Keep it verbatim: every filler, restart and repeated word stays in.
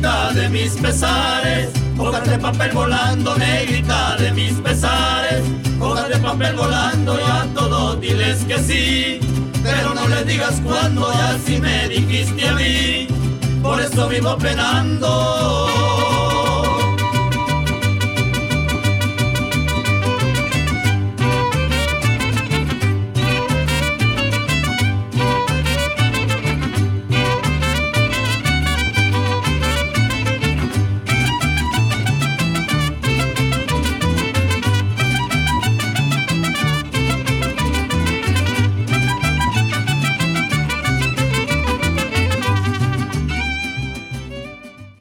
negrita de mis pesares, hojas de papel volando, negrita de mis pesares, hojas de papel volando, y a todos diles que sí, pero no les digas cuándo, ya si me dijiste a mí, por eso vivo penando.